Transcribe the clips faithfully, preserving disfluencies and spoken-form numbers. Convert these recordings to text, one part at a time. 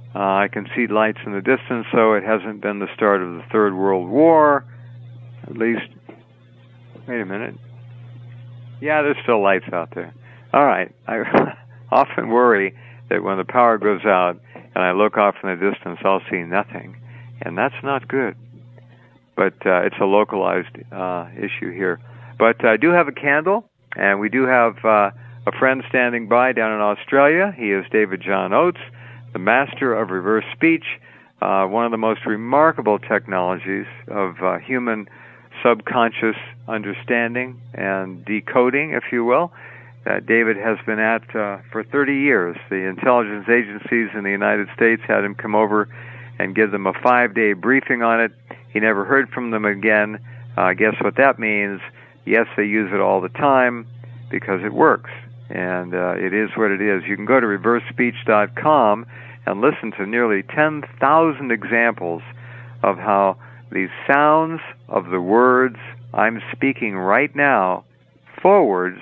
Uh, I can see lights in the distance, so it hasn't been the start of the Third World War. At least, wait a minute. Yeah, there's still lights out there. All right. I often worry that when the power goes out and I look off in the distance, I'll see nothing. And that's not good. But uh, it's a localized uh, issue here. But I do have a candle, and we do have uh, a friend standing by down in Australia. He is David John Oates, the master of reverse speech, uh, one of the most remarkable technologies of uh, human subconscious understanding and decoding, if you will, that David has been at uh, for thirty years. The intelligence agencies in the United States had him come over and give them a five-day briefing on it. He never heard from them again. Uh, guess what that means? Yes, they use it all the time because it works, and uh, it is what it is. You can go to reverse speech dot com and listen to nearly ten thousand examples of how these sounds of the words I'm speaking right now forwards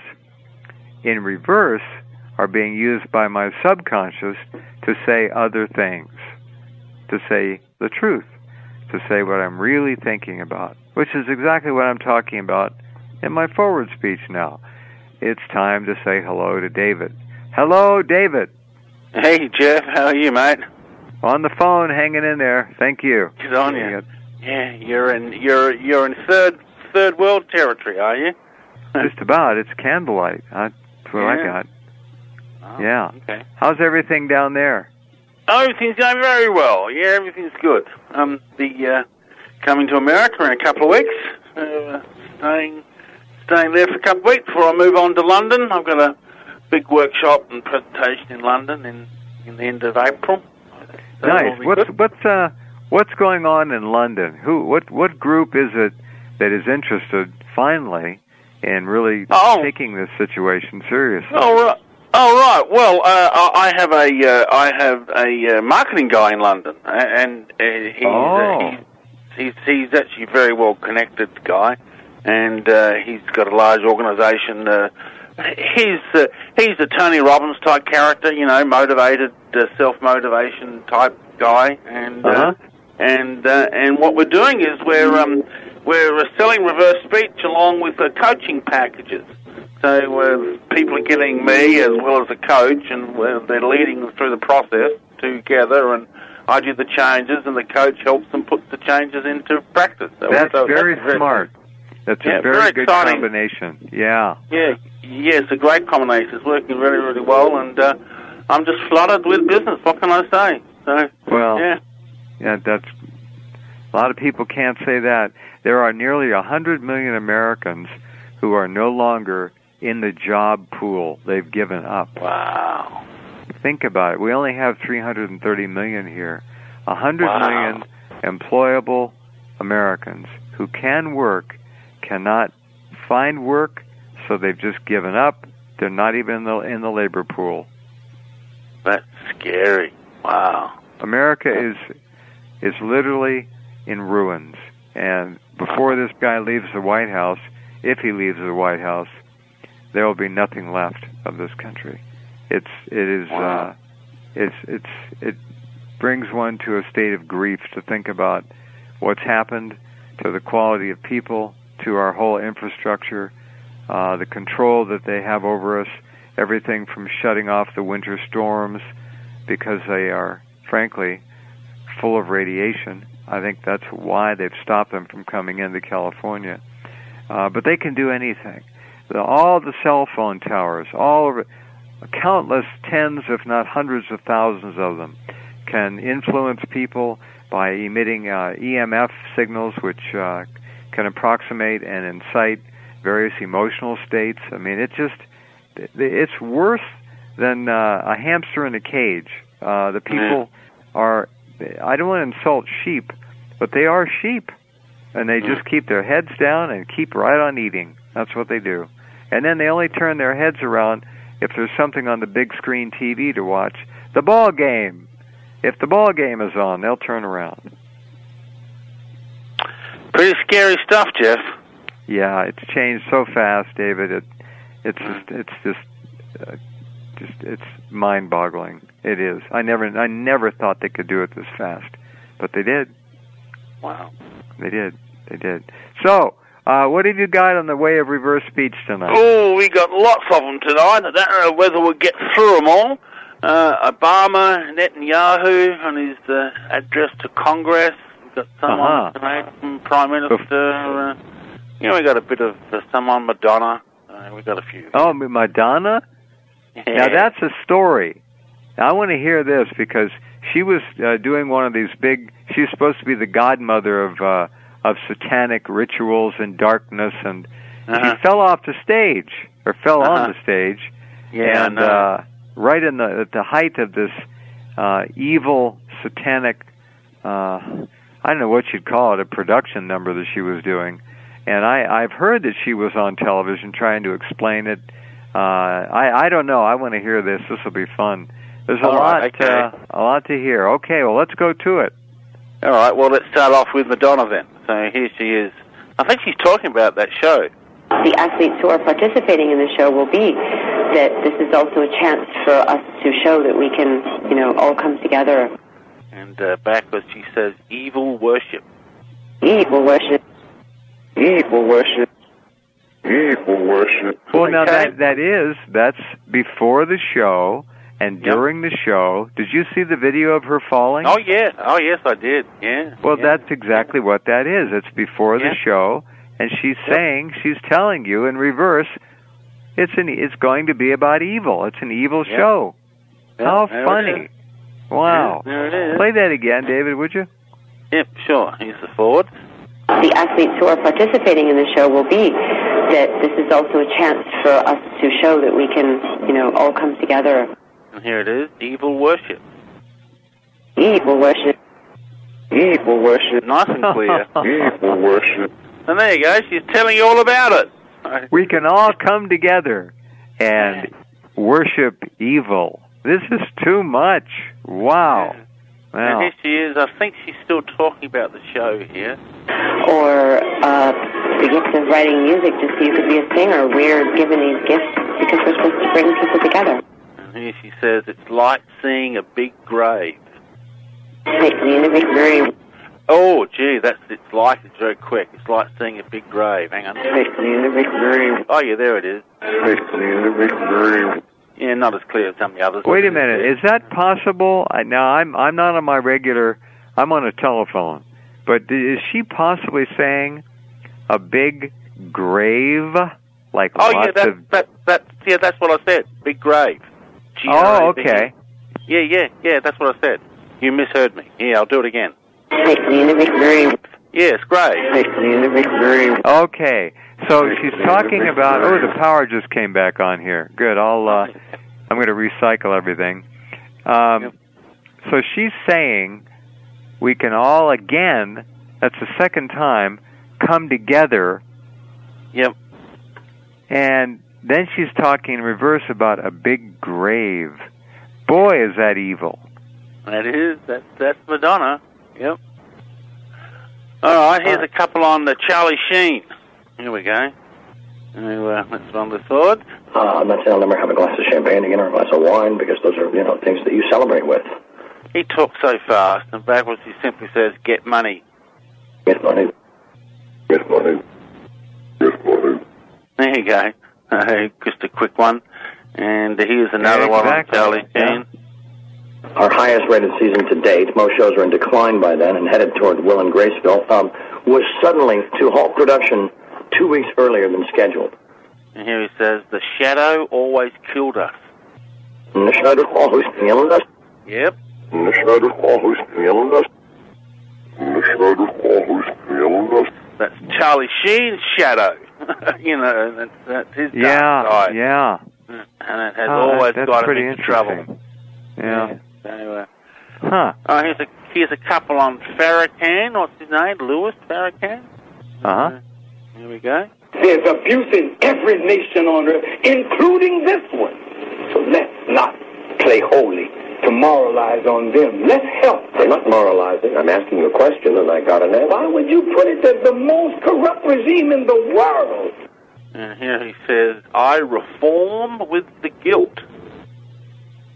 in reverse are being used by my subconscious to say other things, to say the truth, to say what I'm really thinking about, which is exactly what I'm talking about in my forward speech now. It's time to say hello to David. Hello, David. Hey, Jeff. How are you, mate? On the phone, hanging in there. Thank you. Good on you. Yeah, you're in you're you're in third third world territory, are you? Just about. It's candlelight. That's what yeah. I got. Oh, yeah. Okay. How's everything down there? Oh, everything's going very well. Yeah, everything's good. Um, the uh, coming to America in a couple of weeks. Uh, staying staying there for a couple of weeks before I move on to London. I've got a big workshop and presentation in London in in the end of April. So nice. What's good. what's uh what's going on in London? Who what what group is it that is interested finally in really oh. taking this situation seriously? Oh right. Oh right. Well, uh, I have a uh, I have a uh, marketing guy in London, and uh, he's, oh. uh, he's he's he's actually a very well connected guy, and uh, he's got a large organisation. Uh, he's uh, he's a Tony Robbins type character, you know, motivated, uh, self motivation type guy, and uh, uh-huh. and uh, and what we're doing is we're um, we're selling reverse speech along with uh, coaching packages. So uh, people are getting me as well as a coach, and uh, they're leading them through the process together, and I do the changes, and the coach helps them put the changes into practice. So, that's, so very that's smart. That's yeah, a very, very good exciting. combination. Yeah. Yeah, yeah, it's a great combination. It's working really, really well, and uh, I'm just flooded with business. What can I say? So, well, yeah. yeah, that's a lot of people can't say that. There are nearly a hundred million Americans who are no longer in the job pool. They've given up. Wow. Think about it. We only have three hundred thirty million here. A hundred wow. million employable Americans who can work, cannot find work, so they've just given up. They're not even in the, in the labor pool. That's scary. Wow. America is is literally in ruins. And before this guy leaves the White House, if he leaves the White House, there will be nothing left of this country. It's it is wow. uh, it's it's it brings one to a state of grief to think about what's happened to the quality of people, to our whole infrastructure, uh, the control that they have over us, everything from shutting off the winter storms because they are, frankly, full of radiation. I think that's why they've stopped them from coming into California. Uh, but they can do anything. The, all the cell phone towers, all of it, countless tens, if not hundreds of thousands of them, can influence people by emitting uh, E M F signals, which uh, can approximate and incite various emotional states. I mean, it just, it's worse than uh, a hamster in a cage. Uh, the people are, I don't want to insult sheep, but they are sheep. And they just keep their heads down and keep right on eating. That's what they do. And then they only turn their heads around if there's something on the big screen T V to watch. The ball game. If the ball game is on, they'll turn around. Pretty scary stuff, Jeff. Yeah, it's changed so fast, David. It, it's just, it's just, uh, just, it's mind-boggling. It is. I never, I never thought they could do it this fast, but they did. Wow. They did. They did. So, uh, what have you got on the way of reverse speech tonight? Oh, we got lots of them tonight. I don't know whether we'll get through them all. Uh, Obama, Netanyahu, on his uh, address to Congress. We've got some Uh-huh. on the Canadian Prime Minister. Uh, you know, we got a bit of uh, some on Madonna. Uh, we got a few. Oh, Madonna? Yeah. Now, that's a story. Now, I want to hear this because she was uh, doing one of these big... She's supposed to be the godmother of uh, of satanic rituals and darkness, and Uh-huh. she fell off the stage, or fell Uh-huh. on the stage. Yeah, and I know. uh, right in the at the height of this uh, evil, satanic... Uh, I don't know what you'd call it, a production number that she was doing. And I, I've heard that she was on television trying to explain it. Uh, I, I don't know. I want to hear this. This will be fun. There's a All lot, right, okay. uh, a lot to hear. Okay, well, let's go to it. All right, well, let's start off with Madonna then. So here she is. I think she's talking about that show. The athletes who are participating in the show will be that this is also a chance for us to show that we can, you know, all come together. And uh, backwards she says, evil worship. Evil worship. Evil worship. Evil worship. Well, now, Okay. that that is, that's before the show and Yep. during the show. Did you see the video of her falling? Oh, yeah. Oh, yes, I did. Yeah. Well, yeah. that's exactly what that is. It's before the Yeah. show, and she's Yep. saying, she's telling you in reverse, it's an it's going to be about evil. It's an evil Yep. show. Yep, How there it funny! is. Wow. Yeah, there it is. Play that again, David, would you? Yep, sure. Here's the forward. The athletes who are participating in the show will be that this is also a chance for us to show that we can, you know, all come together. And here it is, evil worship. Evil worship. Evil worship. Nice and clear. Evil worship. And there you go. She's telling you all about it. We can all come together and worship evil. This is too much. Wow. And Wow. here she is. I think she's still talking about the show here. Or uh, the gift of writing music just so you could be a singer. We're given these gifts because we're supposed to bring people together. And here she says, it's like seeing a big grave. Take me in a big grave. Oh, gee, that's it's like, it's very quick. It's like seeing a big grave. Hang on. Take me in a big grave. Oh, yeah, there it is. Take me in a big grave. Yeah, not as clear as some of the others. Wait a minute. Is that possible? I, now, I'm I'm not on my regular... I'm on a telephone. But is she possibly saying a big grave? Like Oh, lots yeah, that, of... that, that, yeah, that's what I said. Big grave. G R A Oh, V E. okay. Yeah, yeah, yeah, that's what I said. You misheard me. Yeah, I'll do it again. Take me in a big grave. Yes, grave. Take me in a big grave. Okay. So she's talking about... Oh, the power just came back on here. Good. I'll... Uh, I'm going to recycle everything. Um, Yep. So she's saying we can all again, that's the second time, come together. Yep. And then she's talking in reverse about a big grave. Boy, is that evil. That is, that, that's Madonna. Yep. All right, here's a couple on the Charlie Sheen. Here we go. So, uh, let's run this forward. Uh, I'm not saying I'll never have a glass of champagne again or a glass of wine because those are, you know, things that you celebrate with. He talks so fast, and backwards he simply says, get money. Get money. Get money. Get money. There you go. Uh, just a quick one. And here's another Yeah, one on exactly. Charlie Sheen. Our highest rated season to date, most shows are in decline by then and headed toward Will and Graceville, um, was suddenly to halt production two weeks earlier than scheduled. And here he says, the shadow always killed us. And the shadow always killed us. Yep. And the shadow always killed us. And the shadow always killed us. That's Charlie Sheen's shadow. You know, that's, that's his dark Yeah, side. yeah. And it has Oh, always that's got him pretty into trouble. interesting. Yeah. So, uh, Huh. oh, here's a, here's a couple on Farrakhan. What's his name? Louis Farrakhan? Uh-huh. Here we go. There's abuse in every nation on earth, including this one. So let's not play holy to moralize on them. Let's help them. I'm not moralizing. I'm asking you a question, and I got an answer. Why would you put it as the most corrupt regime in the world? And here he says, I reform with the guilt.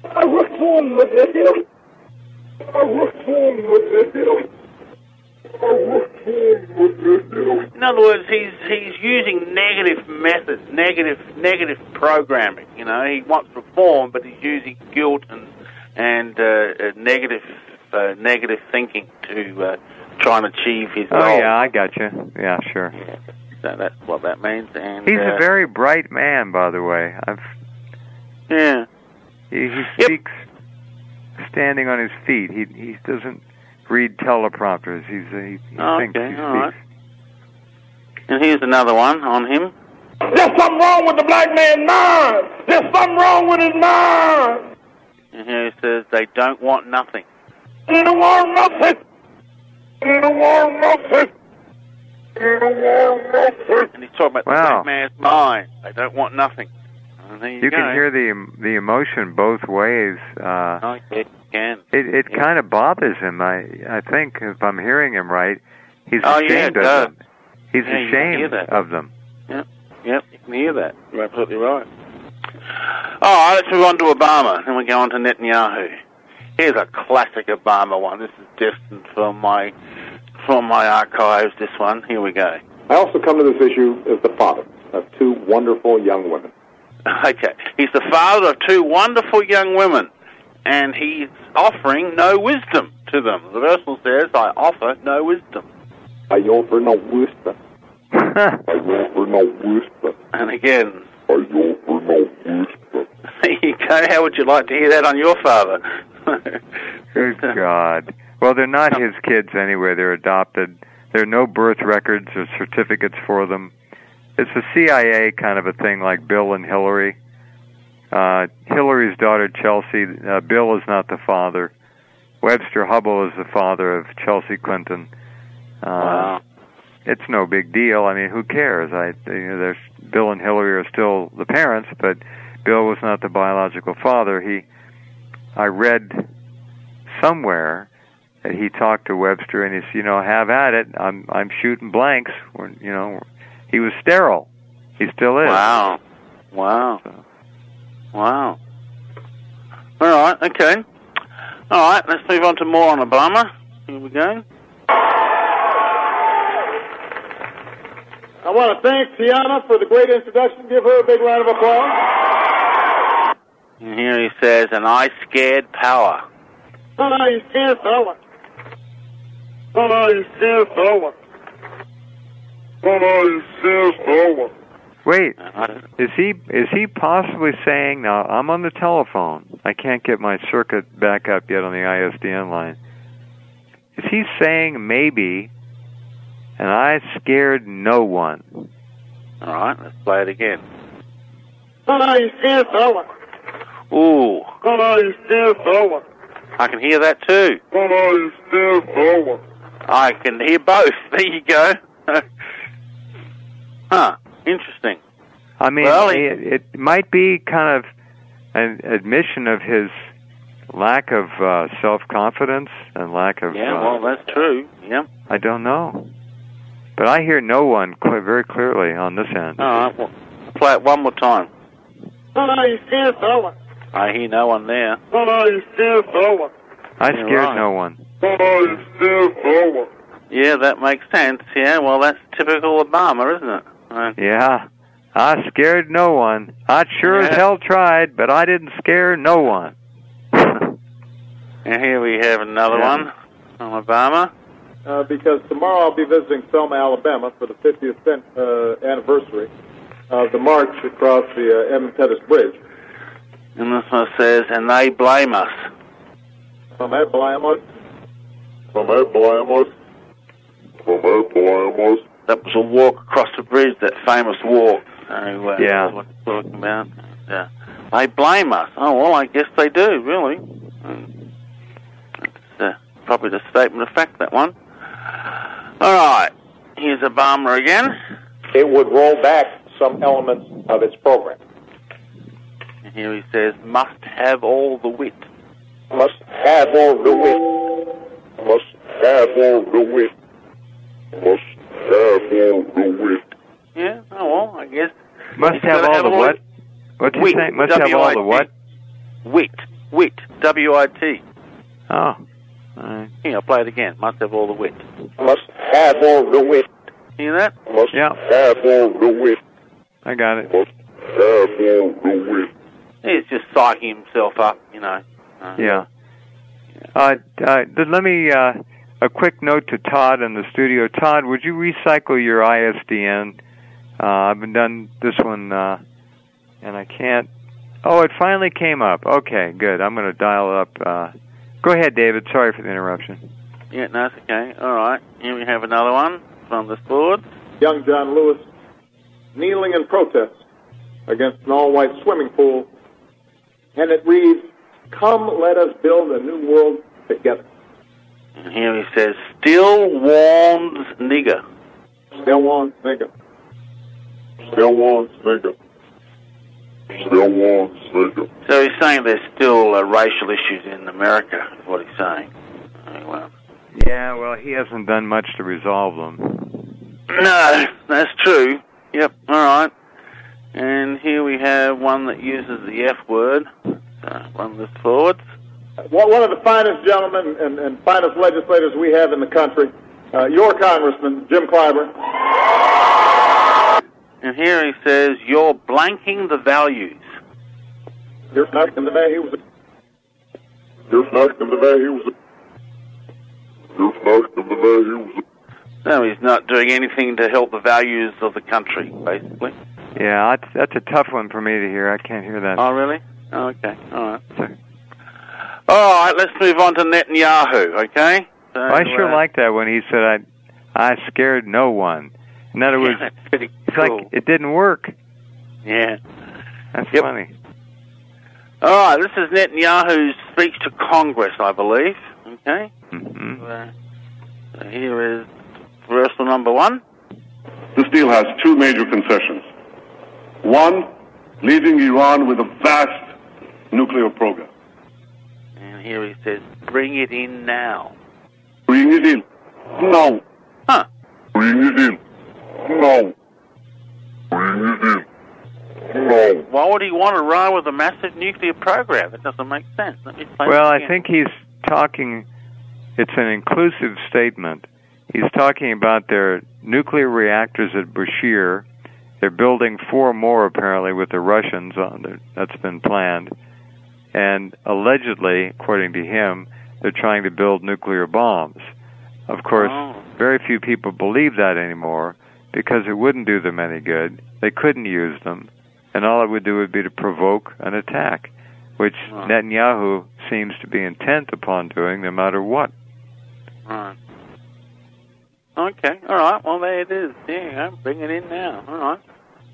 I reform with the hill. I reform with the hill. I reform with the hill. In other words, he's he's using negative methods, negative negative programming. You know, he wants reform, but he's using guilt and and uh, uh, negative uh, negative thinking to uh, try and achieve his goal. Oh yeah, I got you. Yeah, sure. Yeah. So that's what that means. And he's uh, a very bright man, by the way. I've yeah. He, he Yep. speaks standing on his feet. He he doesn't read teleprompters. He's a, he, he Oh, thinks. okay, He speaks. all right. And here's another one on him. There's something wrong with the black man's mind. There's something wrong with his mind. And here he says they don't want nothing. They don't want nothing. They don't want nothing. They don't want nothing. And he's talking about Wow. the black man's mind. They don't want nothing. And there you, You go. can hear the the emotion both ways. Uh, Oh, yes, you can. it it Yeah. kind of bothers him. I I think if I'm hearing him right, he's Oh, yeah, ashamed it of does. them. He's Yeah, you can hear ashamed that. of them. Yep, yep, you can hear that. You're absolutely right. All right, let's move on to Obama. Then we go on to Netanyahu. Here's a classic Obama one. This is destined for my from my archives. This one. Here we go. I also come to this issue as the father of two wonderful young women. Okay, he's the father of two wonderful young women, and he's offering no wisdom to them. The Reversal says, "I offer no wisdom." I offer no wisdom. I offer no wisdom. And again, I offer no wisdom. there you go. How would you like to hear that on your father? Good God. Well, they're not his kids anyway. They're adopted. There are no birth records or certificates for them. It's a C I A kind of a thing, like Bill and Hillary. Uh, Hillary's daughter, Chelsea, uh, Bill is not the father. Webster Hubbell is the father of Chelsea Clinton. Uh, Wow. It's no big deal. I mean, who cares? I, you know, there's Bill and Hillary are still the parents, but Bill was not the biological father. He, I read somewhere that he talked to Webster and he said, you know, have at it. I'm I'm shooting blanks. We're, you know, he was sterile. He still is. Wow. Wow. So. Wow. All right, okay. All right, let's move on to more on Obama. Here we go. I want to thank Tiana for the great introduction. Give her a big round of applause. And here he says, and I scared power. Oh, you scared fella. Oh, you scared fella. Oh, you scared fella. Wait, I don't- is he is he possibly saying, now I'm on the telephone, I can't get my circuit back up yet on the I S D N line. Is he saying maybe, and I scared no one? All right, let's play it again. Oh, you scared fella. Ooh, Oh, you scared fella. I can hear that too. Oh, you scared fella. I can hear both. There you go. Huh, interesting. I mean, Well, he- it, it might be kind of an admission of his lack of uh, self-confidence and lack of... Yeah, uh, well, that's true. Yep. I don't know. But I hear no one quite very clearly on this end. All right, well, play it one more time. Oh, you scared fella. I hear no one there. Oh, you scared fella. I You're scared right. no one. Oh, you scared fella. Yeah, that makes sense. Yeah, well, that's typical Obama, isn't it? Uh, Yeah, I scared no one. I sure Yeah. as hell tried, but I didn't scare no one. and here we have another Yeah. one on Obama. Uh, because tomorrow I'll be visiting Selma, Alabama for the fiftieth cent, uh, anniversary of the march across the uh, Edmund Pettus Bridge. And this one says, and they blame us. From Alabama, From Atlanta. From Atlanta. That was a walk across the bridge, that famous walk. So, uh, Yeah. that's what we're talking about. Yeah. They blame us. Oh, well, I guess they do, really. Mm. That's uh, probably the statement of fact, that one. All right. Here's Obama again. it would roll back some elements of its program. And here he says, must have all the wit. Must have all the wit. Must have all the wit. Must have all the wit. Yeah, oh, well, I guess. Must He's have gotta all have the all what? What's he Wit. saying? Must have all the W I T. what? Wit. Wit, W I T. Oh. All right. Here, I'll play it again. Must have all the wit. Must have all the wit. Hear that? Must Yeah. have all the wit. I got it. Must have all the wit. He's just psyching himself up, you know. Uh, Yeah. Uh, uh, th- let me, uh, a quick note to Todd in the studio. Todd, would you recycle your I S D N? Uh, I've been done this one, uh, and I can't. Oh, it finally came up. Okay, good. I'm going to dial up. Uh, go ahead, David. Sorry for the interruption. Yeah, no, it's okay. All right. Here we have another one from this board. Young John Lewis kneeling in protest against an all-white swimming pool, and it reads, "Come, let us build a new world together." And here he says, still warns nigger. Still wants nigger. Still wants nigger. Still wants nigger. So he's saying there's still uh, racial issues in America, is what he's saying. Oh, well. Yeah, well, he hasn't done much to resolve them. No, that's true. Yep, all right. And here we have one that uses the F word. So, one of the forwards. One one of the finest gentlemen and, and finest legislators we have in the country, uh, your Congressman, Jim Clyburn. And here he says, you're blanking the values. Just back in the day, he was. Just back in the day, he was. Just back in the day, he was. No, he's not doing anything to help the values of the country, basically. Yeah, that's, that's a tough one for me to hear. I can't hear that. Oh, really? Oh, okay. All right. Sorry. All right, let's move on to Netanyahu, okay? So, I sure uh, like that when he said, I I scared no one. In other words, yeah, that's pretty it's cool. like it didn't work. Yeah. That's Yep. funny. All right, this is Netanyahu's speech to Congress, I believe, okay? Mm-hmm. Uh, so here is reversal number one. This deal has two major concessions. One, leaving Iran with a vast nuclear program. And here he says, bring it in now. Bring it in. No. Huh. Bring it in. No. Bring it in. No. Why would he want to ride with a massive nuclear program? That doesn't make sense. Let me play Well, it I again. think he's talking, it's an inclusive statement. He's talking about their nuclear reactors at Bushehr. They're building four more, apparently, with the Russians. On the, that's been planned. And allegedly, according to him, they're trying to build nuclear bombs. Of course, Oh. very few people believe that anymore because it wouldn't do them any good. They couldn't use them. And all it would do would be to provoke an attack, which Right. Netanyahu seems to be intent upon doing no matter what. Right. Okay, all right. Well, there it is. There you go. Bring it in now. All right.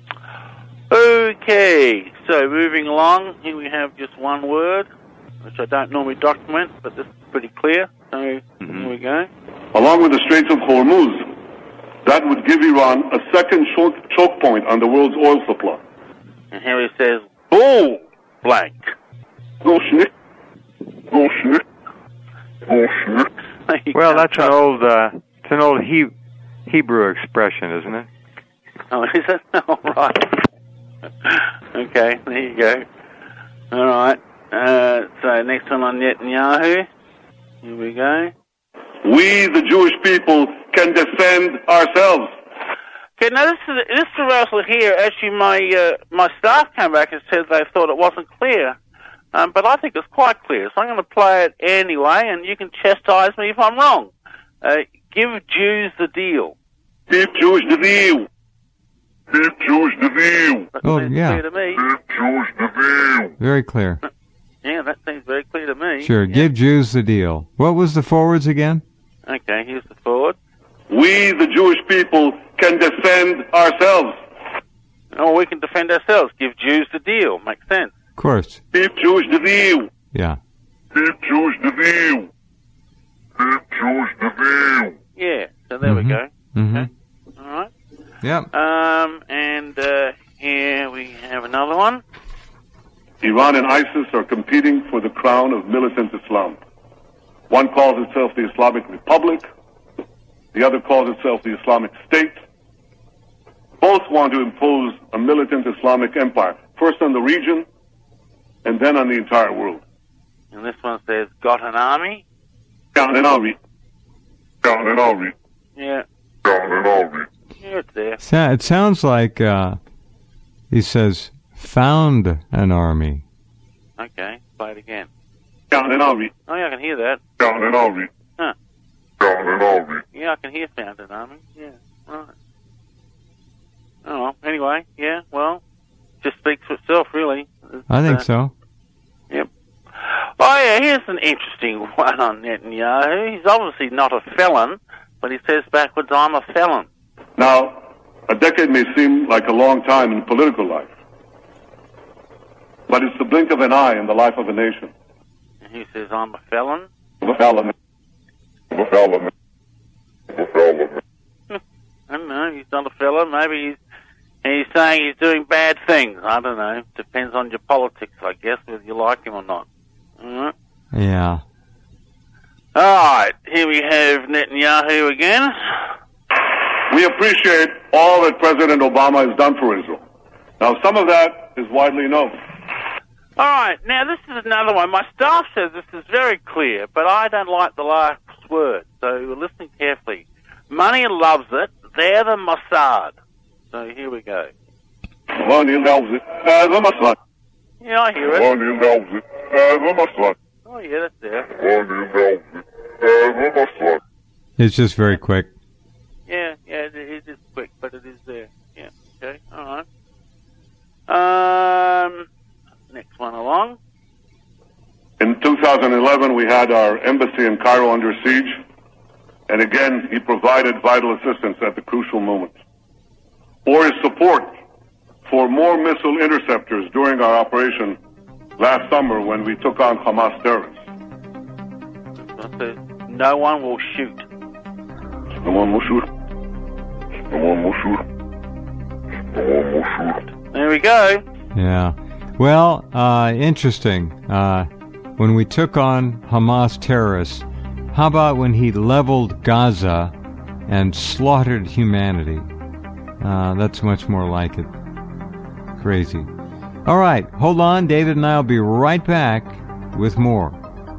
Okay, so moving along, here we have just one word, which I don't normally document, but this is pretty clear. So Mm-hmm. here we go. Along with the Straits of Hormuz, that would give Iran a second choke, choke point on the world's oil supply. And here he says, bull blank. Go schnick. Go schnick. Go schnick. Well, that's an old, uh, it's an old he- Hebrew expression, isn't it? Oh, is it? All right. Okay, there you go. All right. Uh, so next one on Netanyahu. Here we go. We, the Jewish people, can defend ourselves. Okay, now this is this reversal here. Actually, my uh, my staff came back and said they thought it wasn't clear, um, but I think it's quite clear. So I'm going to play it anyway, and you can chastise me if I'm wrong. Uh, give Jews the deal. Give Jews the deal. Give Jews the deal. That Oh, seems yeah. clear to me. Give Jews the deal. Very clear. Yeah, that seems very clear to me. Sure. Yeah. Give Jews the deal. What was the forwards again? Okay, here's the forward. We, the Jewish people, can defend ourselves. Oh, we can defend ourselves. Give Jews the deal. Makes sense. Of course. Give Jews the deal. Yeah. Give Jews the deal. Give Jews the deal. Yeah. So there we Mhm. go. Mm-hmm. Okay. All right. Yep. Um, and uh, here we have another one. Iran and ISIS are competing for the crown of militant Islam. One calls itself the Islamic Republic. The other calls itself the Islamic State. Both want to impose a militant Islamic empire, first on the region and then on the entire world. And this one says, got an army? Got an army. Got an army. Yeah. Got an army. Yeah, it's there. So- It sounds like uh, he says, found an army. Okay, play it again. Got an army. Oh, yeah, I can hear that. Got an army. Huh. Got an army. Yeah, I can hear found an army. Yeah, right. Oh, well, anyway, yeah, well, just speaks for itself, really. It's, I think uh, so. Yep. Oh, yeah, here's an interesting one on Netanyahu. He's obviously not a felon, but he says backwards, I'm a felon. Now, a decade may seem like a long time in political life, but it's the blink of an eye in the life of a nation. And he says, I'm a felon? A felon. A felon. A felon. I don't know, he's not a felon. Maybe he's, he's saying he's doing bad things. I don't know. Depends on your politics, I guess, whether you like him or not. All right. Yeah. All right, here we have Netanyahu again. We appreciate all that President Obama has done for Israel. Now, some of that is widely known. All right, now this is another one. My staff says this is very clear, but I don't like the last word, so listen carefully. Money loves it. They're the Mossad. So here we go. Money loves it. Uh, the Mossad. Yeah, I hear it. Money loves it. Uh, the Mossad. Oh, yeah, that's there. Money loves it. Uh, the Mossad. It's just very quick. Yeah, yeah, it, it is quick, but it is there. Yeah, okay, all right. Um, next one along. In two thousand eleven, we had our embassy in Cairo under siege, and again, he provided vital assistance at the crucial moment. Or his support for more missile interceptors during our operation last summer when we took on Hamas terrorists. No one will shoot. No one will shoot. No one will shoot. No one will shoot. There we go. Yeah. Well, uh, interesting. Uh, when we took on Hamas terrorists, how about when he leveled Gaza and slaughtered humanity? Uh, that's much more like it. Crazy. All right, hold on. David and I will be right back with more.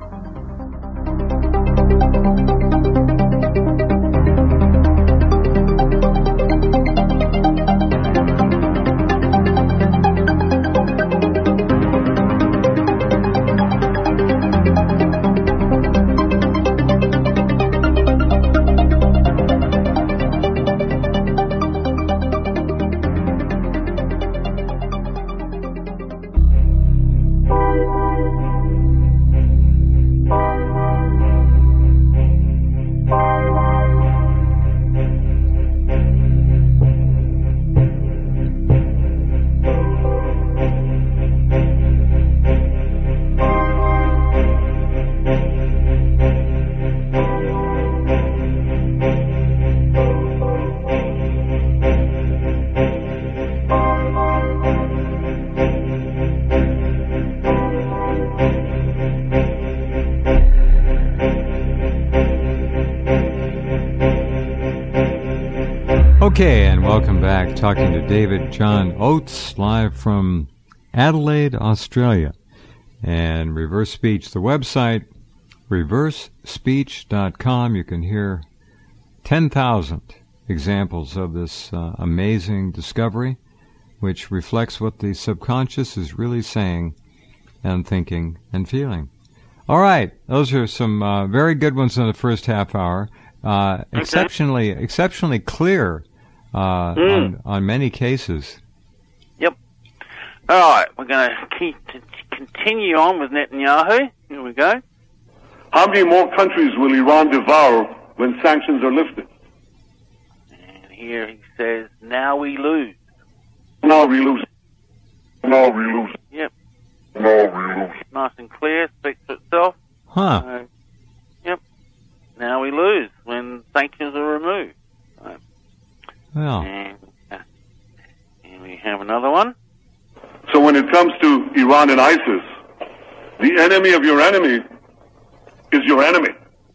Okay, and welcome back. Talking to David John Oates, live from Adelaide, Australia. And Reverse Speech, the website, reverse speech dot com. You can hear ten thousand examples of this uh, amazing discovery, which reflects what the subconscious is really saying and thinking and feeling. All right, those are some uh, very good ones in the first half hour. Uh, okay. Exceptionally, exceptionally clear uh, mm. on, on many cases. Yep. All right, we're going to keep to continue on with Netanyahu. Here we go. How many more countries will Iran devour when sanctions are lifted? And here he says, now we lose. Now we lose. Now we lose. Yep. Now we lose. Nice and clear, speaks for itself. Huh. Uh, yep. Now we lose when sanctions are removed. So, Well. and, uh, and we have another one. So when it comes to Iran and ISIS, the enemy of your enemy is your enemy.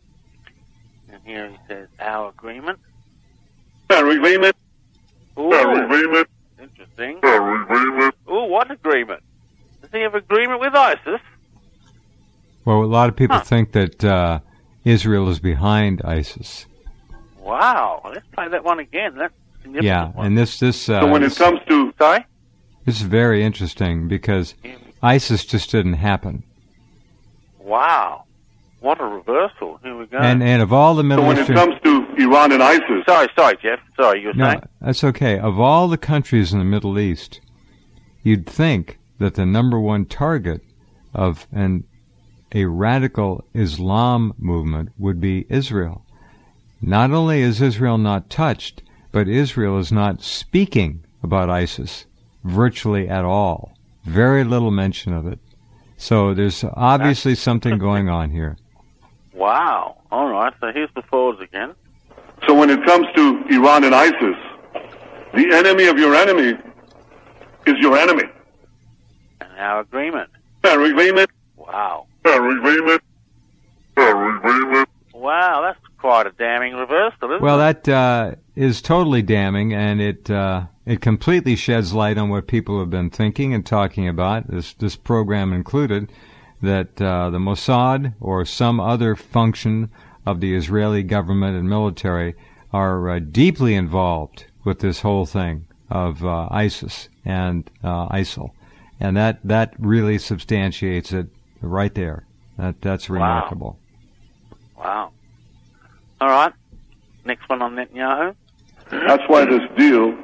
And here he says, our agreement. Our agreement. Ooh, Our agreement. interesting. Our agreement. Ooh, what agreement? Does he have agreement with ISIS? Well, a lot of people Huh. think that uh, Israel is behind ISIS. Wow. Let's play that one again. That's a significant Yeah, one. and this this uh, So when it this, comes to Sorry? this is very interesting because ISIS just didn't happen. Wow. What a reversal. Here we go. And and of all the so Middle when it Eastern comes to Iran and ISIS, Sorry, sorry, Jeff. Sorry, you were No, saying? that's okay. Of all the countries in the Middle East, you'd think that the number one target of an a radical Islam movement would be Israel. Not only is Israel not touched, but Israel is not speaking about ISIS virtually at all. Very little mention of it. So there's obviously something going on here. Wow. All right. So here's the forwards again. so when it comes to Iran and ISIS, the enemy of your enemy is your enemy. And our agreement. Our agreement. Wow. Our agreement. Our agreement. Wow, that's quite a damning reversal, isn't Well, it? that uh, is totally damning, and it uh, it completely sheds light on what people have been thinking and talking about, this, this program included, that uh, the Mossad or some other function of the Israeli government and military are uh, deeply involved with this whole thing of uh, ISIS and uh, ISIL. And that, that really substantiates it right there. That That's remarkable. Wow. All right. Next one on Netanyahu. That's why this deal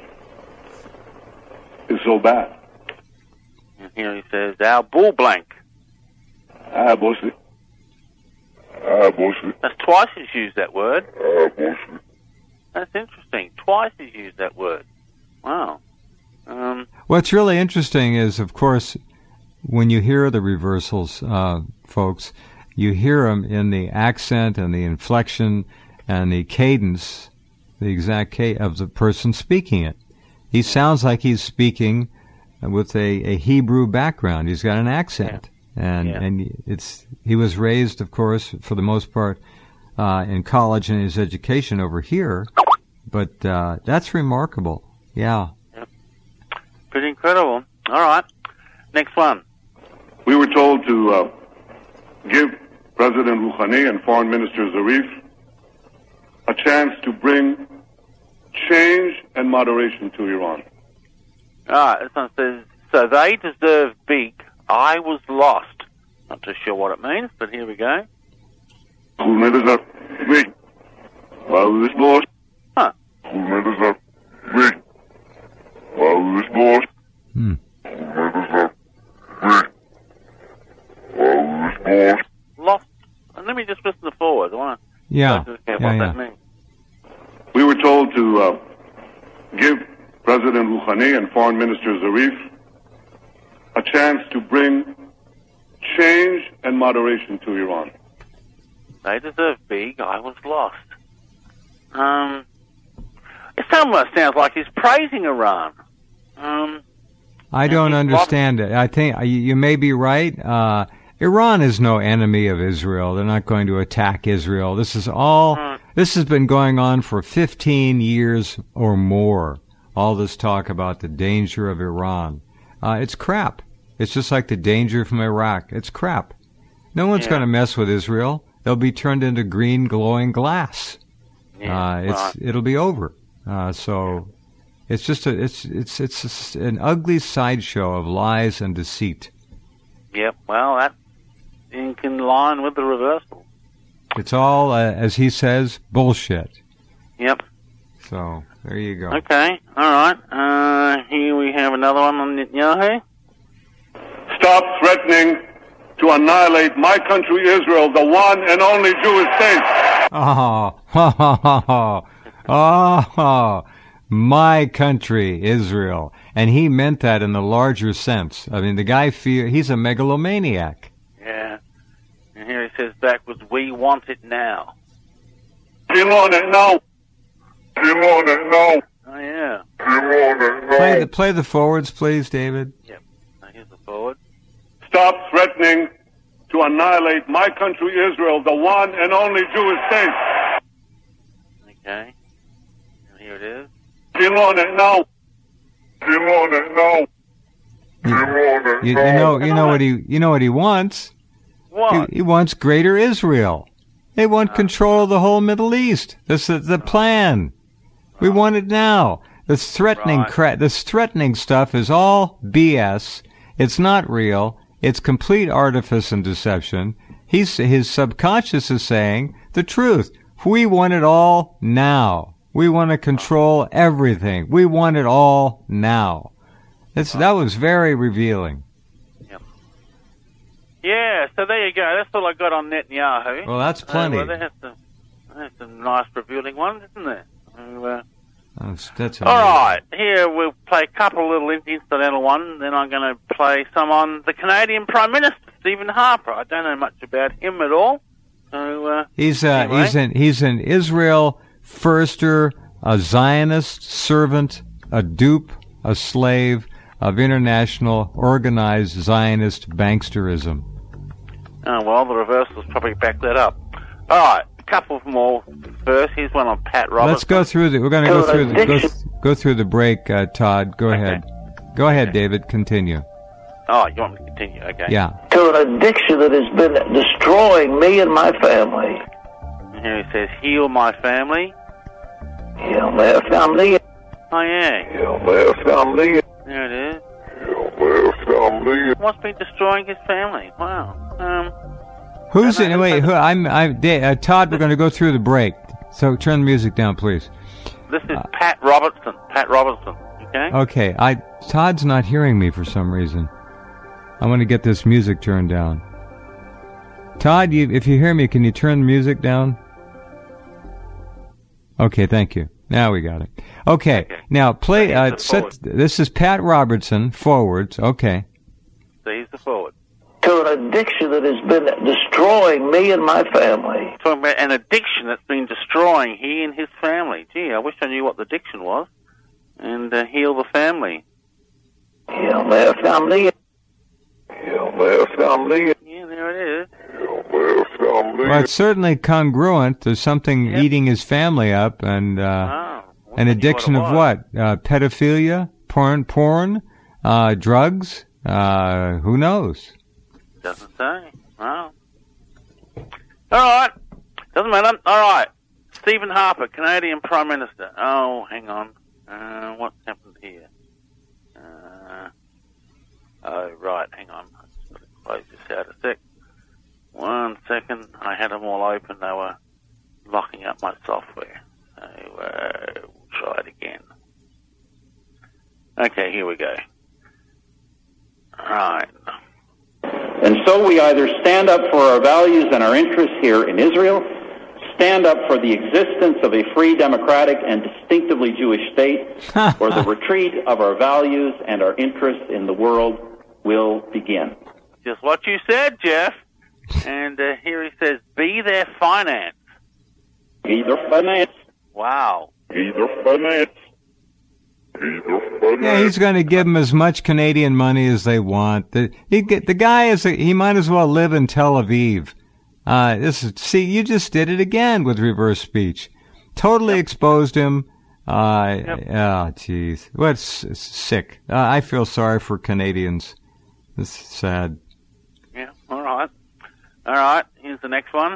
is so bad. And here he says, our bull blank. Ah, bullshit. Ah, bullshit. That's twice he's used that word. Ah, bullshit. That's interesting. Twice he's used that word. Wow. Um, What's really interesting is, of course, when you hear the reversals, uh, folks, you hear them in the accent and the inflection and the cadence, the exact cadence of the person speaking it. He sounds like he's speaking with a, a Hebrew background. He's got an accent. And Yeah. and it's he was raised, of course, for the most part, uh, in college and his education over here. But uh, that's remarkable. Yeah. pretty incredible. All right. Next one. We were told to uh, give President Rouhani and Foreign Minister Zarif a chance to bring change and moderation to Iran. All right. This one says, so they deserve big. I was lost. Not too sure what it means, but here we go. Huh. Hmm. Lost. And let me just listen to forward. I want to Yeah. what Yeah, that yeah. means. We were told to uh, give President Rouhani and Foreign Minister Zarif a chance to bring change and moderation to Iran. They deserve big. I was lost. Um, it almost sounds like he's praising Iran. Um, I don't he's understand it. I think you, you may be right. Uh, Iran is no enemy of Israel. They're not going to attack Israel. This is all. Hmm. This has been going on for fifteen years or more. All this talk about the danger of Iran. Uh, it's crap. It's just like the danger from Iraq. It's crap. No one's Yeah. going to mess with Israel. They'll be turned into green glowing glass. yeah, Uh, it's right. it'll be over. Uh, so it's just a it's it's it's just an ugly sideshow of lies and deceit. Yep. Well, that's in in line with the reversal. It's all, uh, as he says, bullshit. Yep. So there you go. Okay. All right. Uh, here we have another one on Netanyahu. Stop threatening to annihilate my country, Israel, the one and only Jewish state. Oh, ha, ha, ha, ha. Oh, my country, Israel. And he meant that in the larger sense. I mean, the guy, feel, he's a megalomaniac. Yeah. And here he says backwards, we want it now. You want it now. You want it now. Oh, yeah. You want it now. Play the, play the forwards, please, David. Yep. Now here's the forward. Stop threatening to annihilate my country, Israel, the one and only Jewish state. Okay. And here it is. You want it now. You want it now. You want it You, you now. know, you know what he, you know what he wants. What? He, he wants greater Israel. They want control of the whole Middle East. This is the plan. We want it now. This threatening Right. cra- this threatening stuff is all B S. It's not real. It's complete artifice and deception. He's, his subconscious is saying the truth. We want it all now. We want to control everything. We want it all now. It's, that was very revealing. Yeah, so there you go. That's all I got on Netanyahu. Well, that's plenty. Uh, well, that's, a, that's a nice revealing one, isn't it? So, uh, That's, that's all amazing. right, here we'll play a couple of little incidental ones, then I'm going to play some on the Canadian Prime Minister, Stephen Harper. I don't know much about him at all. So, uh, He's uh, anyway. he's an he's an Israel firster, a Zionist servant, a dupe, a slave of international organized Zionist banksterism. Oh, well, the reversals probably back that up. All right, a couple more first. Here's one on Pat Roberts. Let's go through the. We're going to go through the go, th- go through the break, uh, Todd. Go ahead. Go ahead, David. Continue. Oh, you want me to continue? Okay. Yeah. To an addiction that has been destroying me and my family. And here he says, heal my family. Heal my family. Oh, yeah. Heal my family. There it is. Heal my family. What's been destroying his family? Wow. Um, Who's in? Wait, who? I'm. I'm. Da- Uh, Todd. We're going to go through the break. So turn the music down, please. this is Pat Robertson. Pat Robertson. Okay. Okay. I. Todd's not hearing me for some reason. I want to get this music turned down. Todd, you, if you hear me, can you turn the music down? Okay, thank you. Now we got it. Okay, okay. Now play. Uh, set. This is Pat Robertson. Forwards. Okay. So he's the forward. To an addiction that has been destroying me and my family. Talking about an addiction that's been destroying he and his family. Gee, I wish I knew what the addiction was. And uh, heal the family. Heal my family. Heal my family. Yeah, there it is. Heal my family. Well, it's certainly congruent. There's something yep. eating his family up, and uh, oh, an addiction what of what? Uh, pedophilia, porn, porn, uh, drugs. Uh, who knows? Doesn't say. Wow. All right. Doesn't matter. All right. Stephen Harper, Canadian Prime Minister. Oh, hang on. Uh, what's happened here? Uh, oh, right. Hang on. I'll just close this out a sec. One second. I had them all open. They were locking up my software. So uh, we'll try it again. Okay, here we go. Right. And so we either stand up for our values and our interests here in Israel, stand up for the existence of a free, democratic, and distinctively Jewish state, or the retreat of our values and our interests in the world will begin. Just what you said, Jeff. And uh, here he says, be their finance. Be their finance. Wow. Be their finance. Yeah, he's going to give them as much Canadian money as they want. The, he, the guy is, a, he might as well live in Tel Aviv. Uh, this is, see, you just did it again with reverse speech. Totally yep. exposed him. Uh, yep. Oh, jeez. What's sick. Uh, I feel sorry for Canadians. This is sad. Yeah, all right. All right, here's the next one.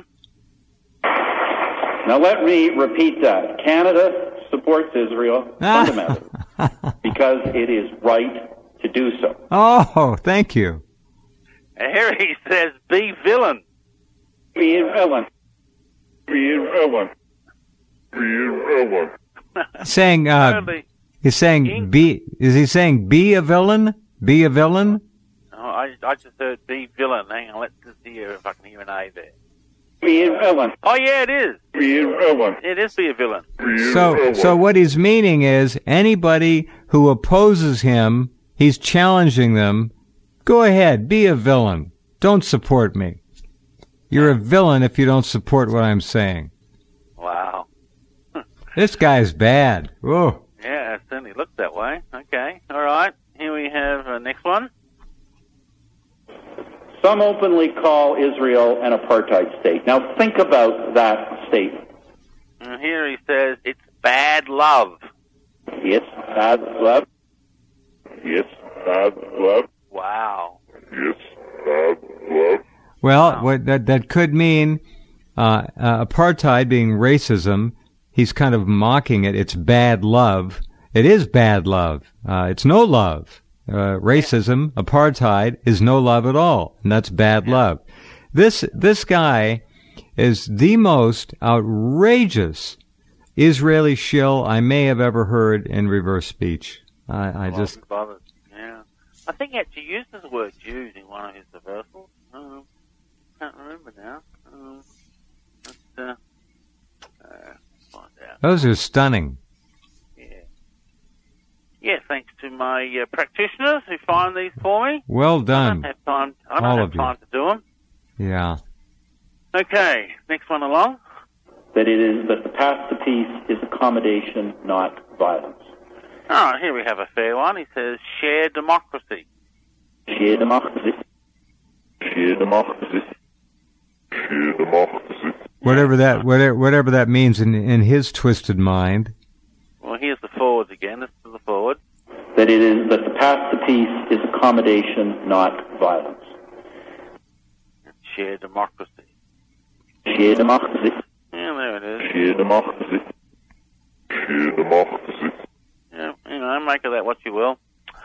Now let me repeat that. Canada supports Israel fundamentally because it is right to do so. Oh, thank you. And here he says, be villain. Be villain. Be villain. Be villain. Saying, uh, he's saying, be, is he saying be a villain? Be a villain? Oh, I, I just heard be villain. Hang on, let's just hear if I can hear an A there. Be a villain. Oh, yeah, it is. Be a villain. It is be a villain. Be so, a villain. so what he's meaning is anybody who opposes him, he's challenging them, go ahead, be a villain. Don't support me. You're a villain if you don't support what I'm saying. Wow. This guy's bad. Whoa. Yeah, it certainly looks that way. Okay, all right. Here we have uh, next one. Some openly call Israel an apartheid state. Now think about that statement. And here he says it's bad love. It's bad love. It's bad love. Wow. It's bad love. Well, Wow. what that that could mean uh, uh, apartheid being racism. He's kind of mocking it. It's bad love. It is bad love. Uh, it's no love. Uh, racism, apartheid is no love at all, and that's bad love. This this guy is the most outrageous Israeli shill I may have ever heard in reverse speech. I, I Well, just bothered. Yeah. I think he actually uses the word Jews in one of his reversals. Um, can't remember now. Um, but, uh, uh, find out. those are stunning. Yeah. Yeah, thanks to my uh, practitioners who find these for me. Well I done, don't have time. I don't all have of you. time to do them. Yeah. Okay, next one along. That it is that the path to peace is accommodation, not violence. All right, here we have a fair one. He says, share democracy. Share democracy. Share democracy. Share democracy. Whatever that whatever whatever that means in in his twisted mind. Well, here's the forwards again. This is the forward. That it is that the path to peace is accommodation, not violence. Share democracy. Share democracy. Yeah, there it is. Share democracy. Share democracy. Yeah, you know, make of that what you will.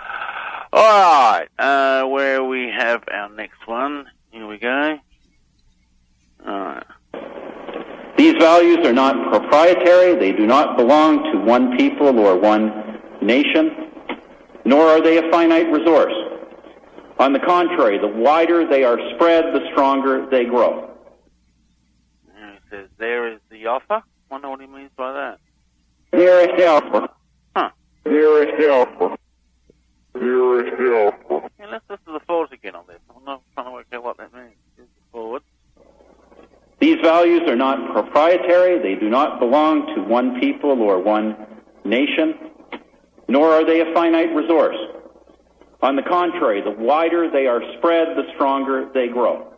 All right, uh, where we have our next one. Here we go. All right. These values are not proprietary. They do not belong to one people or one nation, nor are they a finite resource. On the contrary, the wider they are spread, the stronger they grow. And it says, there is the offer. Wonder what he means by that. There is the offer. Huh. There is the offer. There is the offer. Yeah, let's listen to the forwards again on this. I'm not trying to work out what that means. Here's the forward. These values are not proprietary. They do not belong to one people or one nation, nor are they a finite resource. On the contrary, the wider they are spread, the stronger they grow.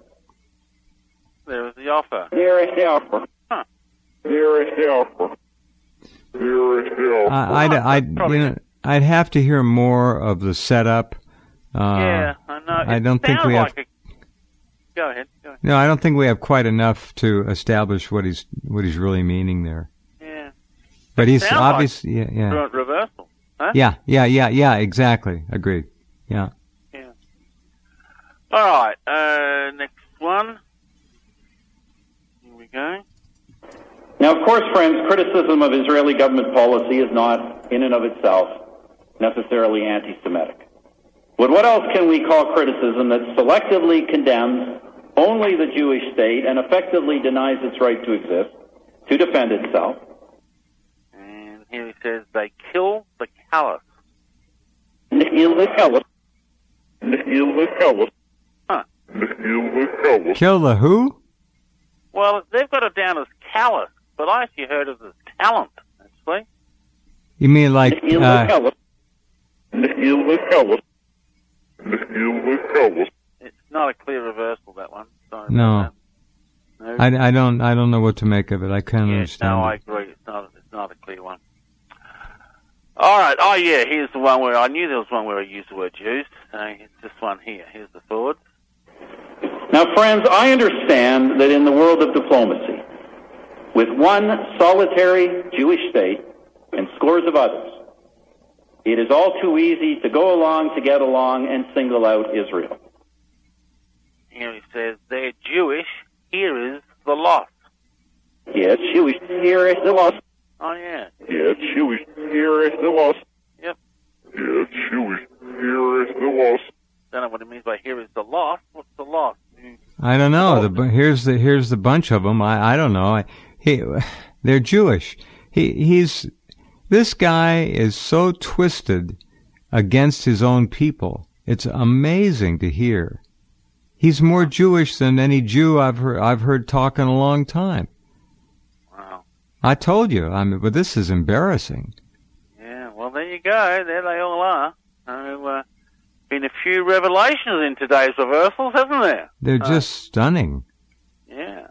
There is the offer. There is the offer. Huh. There is the offer. There is the offer. I, I'd, I'd, you know, I'd have to hear more of the setup. Uh, yeah, I know. I It don't think sounds we have. like a... Go ahead. Go ahead. No, I don't think we have quite enough to establish what he's what he's really meaning there. Yeah. But he's Sounds obviously, like yeah, yeah, re- reversal. Huh? yeah, yeah, yeah, yeah, exactly. Agreed. Yeah. Yeah. All right. Uh, next one. Here we go. Now, of course, friends, criticism of Israeli government policy is not, in and of itself, necessarily anti-Semitic. But what else can we call criticism that selectively condemns only the Jewish state and effectively denies its right to exist, to defend itself? And here he says, they kill the callous. Kill the callous. Kill the callous. Huh. Kill the callous. Kill the who? Well, they've got it down as callous, but I actually heard it as talent, actually. You mean like? Kill the Uh, callous. Kill the callous. Kill the callous. It's not a clear reversal, that one. Sorry No. about that. No. I, I don't I don't know what to make of it. I can't Yeah, understand. no, I it. agree. It's not. It's not a clear one. All right. Oh, yeah. Here's the one where I knew there was one where I used the word Jews. So it's this one here. Here's the forward. Now, friends, I understand that in the world of diplomacy, with one solitary Jewish state and scores of others, it is all too easy to go along to get along and single out Israel. Here he says they're Jewish. Here is the loss. Yes, Jewish. Here is the loss. Oh, yeah. Yeah, Jewish. Here is the loss. Yep. Yeah, Jewish. Here is the loss. Don't know what it means by here is the loss. What's the loss? Mm. I don't know. The bu- here's the here's the bunch of them. I I don't know. I, he they're Jewish. He he's this guy is so twisted against his own people. It's amazing to hear. He's more Jewish than any Jew I've heard I've heard talk in a long time. Wow. I told you. I mean, but this is embarrassing. Yeah. Well, there you go. There they all are. So, uh, been a few revelations in today's reversals, hasn't there? They're Uh, just stunning. Yeah.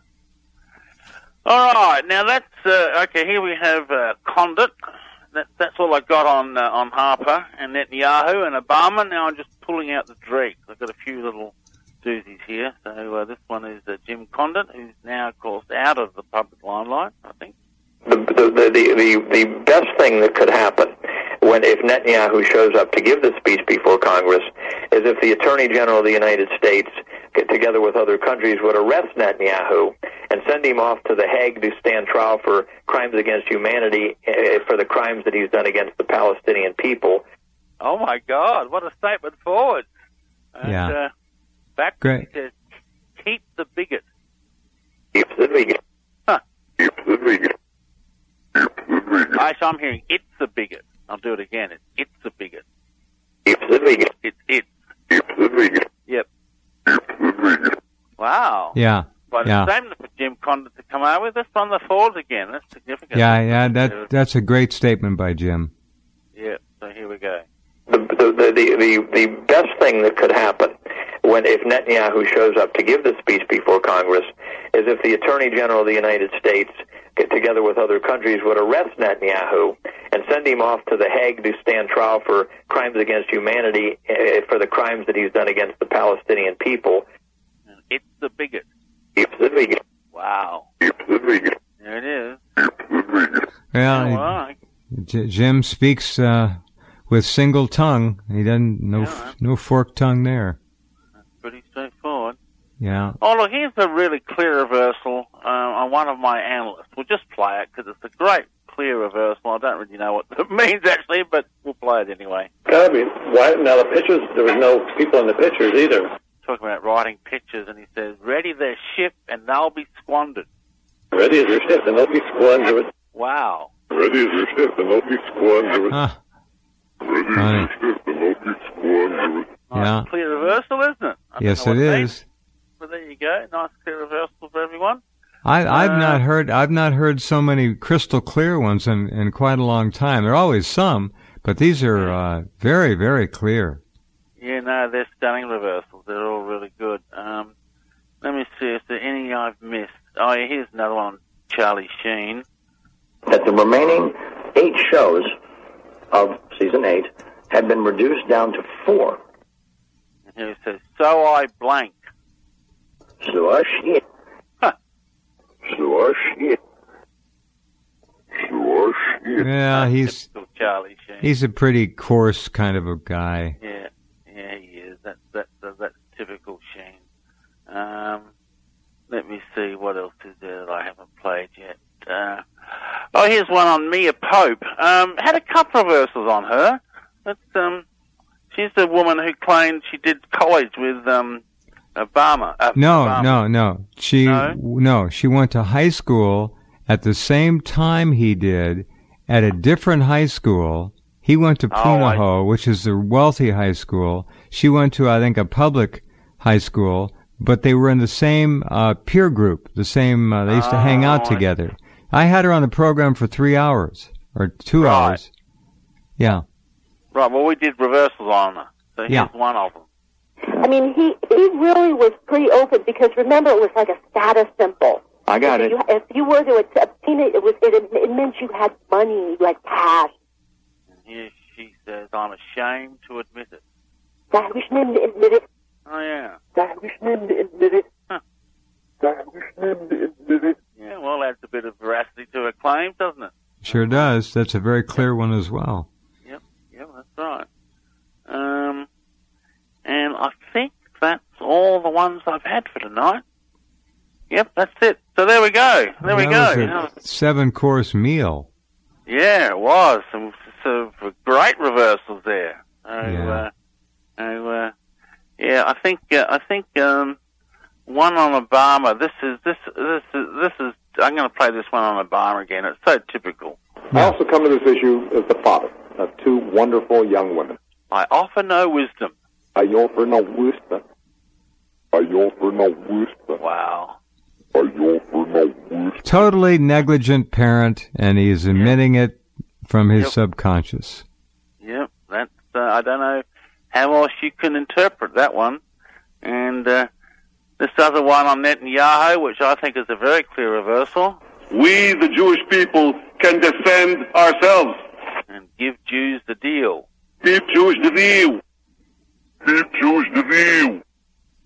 All right. Now that's uh, okay. Here we have uh, Condit. That, that's all I got on uh, on Harper and Netanyahu and Obama. Now I'm just pulling out the dregs. I've got a few little doozies here. So uh, this one is uh, Jim Condon, who's now, of course, out of the public limelight, I think. The, the, the, the, the best thing that could happen when if Netanyahu shows up to give this speech before Congress is if the Attorney General of the United States, together with other countries, would arrest Netanyahu and send him off to The Hague to stand trial for crimes against humanity, uh, for the crimes that he's done against the Palestinian people. Oh, my God, what a statement forward. And, yeah. Uh, back Great. He says, keep the bigot. Keep the bigot. Huh. Keep the bigot. Keep the bigot. Actually, I'm hearing it's the bigot. I'll do it again. It's, it's the bigot. Keep the bigot. It's it. Keep the bigot. Yep. Keep the bigot. Wow. Yeah. But yeah. it's shame for Jim Condon to come out with this on the forwards again. That's significant. Yeah, yeah, that that's a great statement by Jim. Yeah, so here we go. The, the, the, the, the best thing that could happen when if Netanyahu shows up to give this speech before Congress is if the Attorney General of the United States, together with other countries, would arrest Netanyahu and send him off to The Hague to stand trial for crimes against humanity, uh, for the crimes that he's done against the Palestinian people. It's the bigot. Keep the bigot. Wow. Keep the bigot. There it is. Keep the bigot. Well, Oh, well, J- Jim speaks uh, with single tongue. He doesn't no Yeah. no forked tongue there. that's pretty straightforward. Yeah. Oh, look, here's a really clear reversal uh, on one of my analysts. We'll just play it because it's a great clear reversal. I don't really know what it means, actually, but we'll play it anyway. Gotta be. Why, now, the pictures, there was no people in the pictures either. Talking about writing pictures, and he says, ready their ship and they'll be squandered. Ready as your ship, and they'll be squandered. Wow. Ready as your ship, and they'll be squandered. Huh. Ready as Funny. your ship, and they'll be squandered. Nice Yeah. clear reversal, isn't it? I don't Yes, know it what means, is. but there you go. Nice clear reversal for everyone. I, I've Uh, not heard I've not heard so many crystal clear ones in, in quite a long time. There are always some, but these are uh, very, very clear. Yeah, no, they're stunning reversals. They're all really good. Um, let me see if there any I've missed. Oh, yeah, here's another one on Charlie Sheen. That the remaining eight shows of season eight had been reduced down to four. And here it says, so I blank. So I shit. So I shit. So I shit. Yeah, he's Typical Charlie Sheen. he's a pretty coarse kind of a guy. Yeah, yeah, he is. That's that, that, that's typical Sheen. Um, let me see what else is there that I haven't played yet. Uh, oh, here's one on Mia Pope. Um, had a couple of reversals on her. That's um, she's the woman who claimed she did college with um, Obama. Uh, No, Obama. no, no. She No? no, she went to high school at the same time he did at a different high school. He went to Oh, I- Punahou, which is a wealthy high school. She went to, I think, a public high school, but they were in the same uh, peer group, the same, uh, they used to hang out Oh, I- together. I had her on the program for three hours, or two Right. hours. Yeah. Right, well, we did reversals on her. So here's Yeah. one of them. I mean, he he really was pretty open because remember, it was like a status symbol. I got if it. You, if you were to obtain it, it was it, it meant you had money, like cash. And here she says, I'm ashamed to admit it. I wish men to admit it. Oh, yeah. I wish men to admit it. Huh. I wish men to admit it. Yeah, well, adds a bit of veracity to her claim, doesn't it? Sure does. That's a very clear one as well. Yep, yep, that's right. Um, and I think that's all the ones I've had for tonight. Yep, that's it. So there we go. There we That go. was a You know, seven-course meal. yeah, it was. Some, some great reversals there. So, Yeah. uh, so, uh, yeah, I think, uh, I think, um, one on Obama. This is, this, this is, this is, I'm going to play this one on Obama again. It's so typical. I also come to this issue as the father of two wonderful young women. I offer no wisdom. I offer no wisdom. I offer no wisdom. Wow. I offer no wisdom. Totally negligent parent, and he is admitting it from his Yep. subconscious. Yep, that's, uh, I don't know how else you can interpret that one. And, uh, this other one on Netanyahu, which I think is a very clear reversal. We, the Jewish people, can defend ourselves. And give Jews the deal. Keep Jewish the deal. Keep Jewish the deal.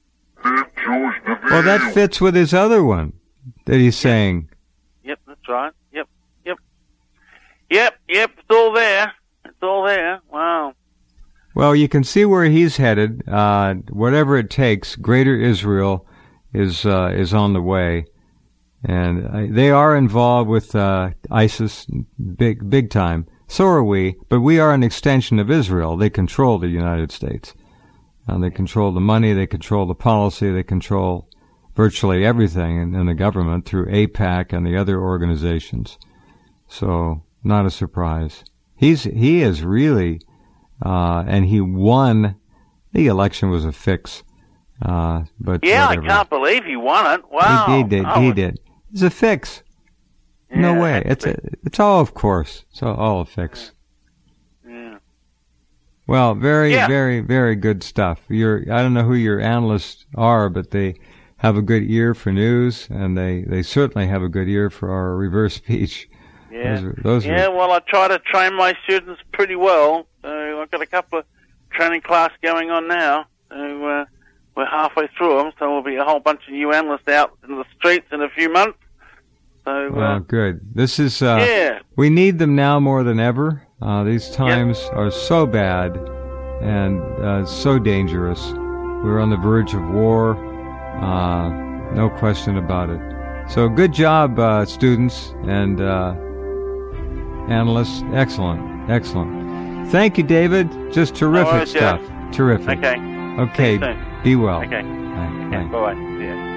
Well, that fits with his other one that he's saying. Yep, that's right. Yep, yep. Yep, yep, it's all there. It's all there. Wow. Well, you can see where he's headed. Uh, whatever it takes, Greater Israel is uh, is on the way. And uh, they are involved with uh, ISIS big big time. So are we, but we are an extension of Israel. They control the United States. Uh, they control the money, they control the policy, they control virtually everything in, in the government through AIPAC and the other organizations. So, not a surprise. He's he is really, uh, and he won. The election was a fix. Uh, but yeah, whatever. I can't believe he won it. Wow. He, he did. Oh, he did. It's a fix. Yeah, no way. It's a, it's all, of course. It's all, all a fix. Yeah. Well, very, yeah. very, very good stuff. You're, I don't know who your analysts are, but they have a good ear for news, and they, they certainly have a good ear for our reverse speech. Yeah. Those are, those yeah, are, well, I try to train my students pretty well. So I've got a couple of training class going on now. So uh, we're halfway through them, so there'll be a whole bunch of new analysts out in the streets in a few months. So, well, uh, good. This is, uh, yeah. we need them now more than ever. Uh, these times yep. are so bad and uh, so dangerous. We're on the verge of war, uh, no question about it. So good job, uh, students and uh, analysts. Excellent, excellent. Thank you, David. Just terrific right, stuff. Jeff. Terrific. Okay. Okay, be well. Okay. Bye. Yeah, bye-bye. See ya.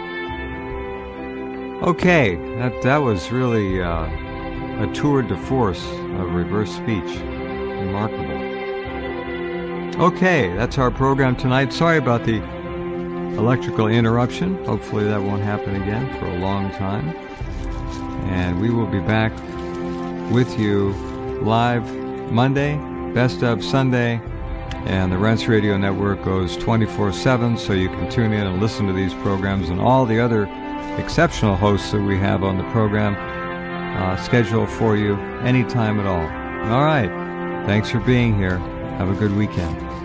Okay, that that was really uh, a tour de force of reverse speech. Remarkable. Okay, that's our program tonight. Sorry about the electrical interruption. Hopefully that won't happen again for a long time. And we will be back with you live Monday, best of Sunday, and the Rense Radio Network goes twenty-four seven, so you can tune in and listen to these programs and all the other exceptional hosts that we have on the program uh, scheduled for you anytime at all. All right. Thanks for being here. Have a good weekend.